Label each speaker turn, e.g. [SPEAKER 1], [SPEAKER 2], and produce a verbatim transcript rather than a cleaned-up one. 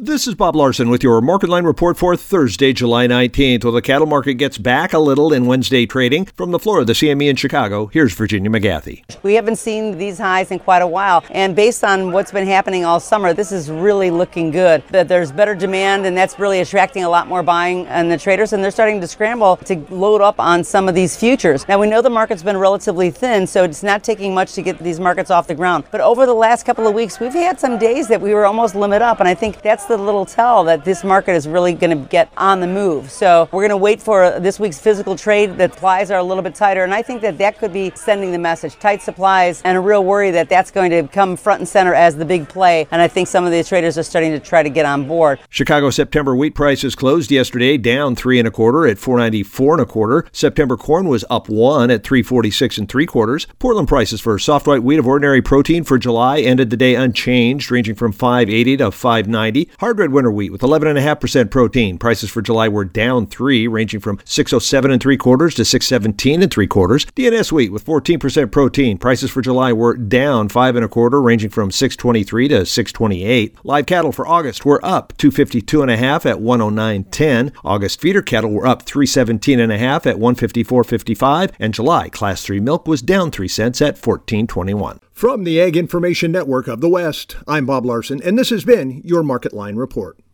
[SPEAKER 1] This is Bob Larson with your Market Line report for Thursday, July nineteenth. Well, the cattle market gets back a little in Wednesday trading. From the floor of the C M E in Chicago, here's Virginia McGathy.
[SPEAKER 2] We haven't seen these highs in quite a while, and based on what's been happening all summer, this is really looking good. That there's better demand, and that's really attracting a lot more buying in the traders, and they're starting to scramble to load up on some of these futures. Now, we know the market's been relatively thin, so it's not taking much to get these markets off the ground. But over the last couple of weeks, we've had some days that we were almost limit up, and I think that's the little tell that this market is really going to get on the move. So we're going to wait for this week's physical trade. The supplies are a little bit tighter, and I think that that could be sending the message. Tight supplies and a real worry that that's going to come front and center as the big play, and I think some of the traders are starting to try to get on board.
[SPEAKER 1] Chicago September wheat prices closed yesterday down three and a quarter at four ninety-four and a quarter. September corn was up one at three forty-six and three quarters. Portland prices for soft white wheat of ordinary protein for July ended the day unchanged, ranging from five eighty to five ninety. Hard red winter wheat with eleven point five percent protein. Prices for July were down three, ranging from six oh seven and three quarters to six seventeen and three quarters. D N S wheat with fourteen percent protein. Prices for July were down five and a quarter, ranging from six twenty-three to six twenty-eight. Live cattle for August were up two fifty-two and a half at one oh nine ten. August feeder cattle were up three seventeen and a half at one fifty-four fifty-five, and July class three milk was down three cents at fourteen twenty-one.
[SPEAKER 3] From the Ag Information Network of the West, I'm Bob Larson, and this has been your Market Line report.